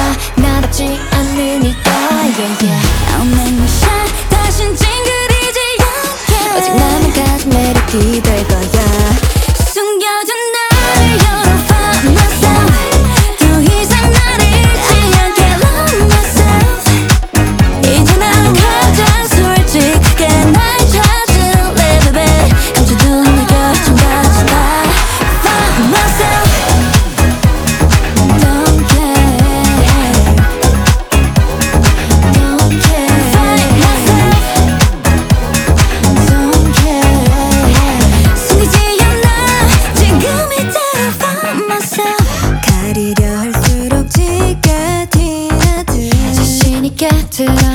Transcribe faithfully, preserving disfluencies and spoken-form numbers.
나답지 않으니까 yeah, yeah. I'll make me shine 다신 찡그리지 않게 오직 나만 가진 매력이 될 거야. 숨겨둔 나를 열어봐 myself 더 이상 날 잊지 않게 love myself 이제 난 가장 솔직하게 날 찾을래 baby 감춰둔 내 결정까지 다 find myself don't care don't care find myself don't care 숨기지 않아 지금 이대로 find myself 가리려 할수록 지가 티나듯 자신 있게 들어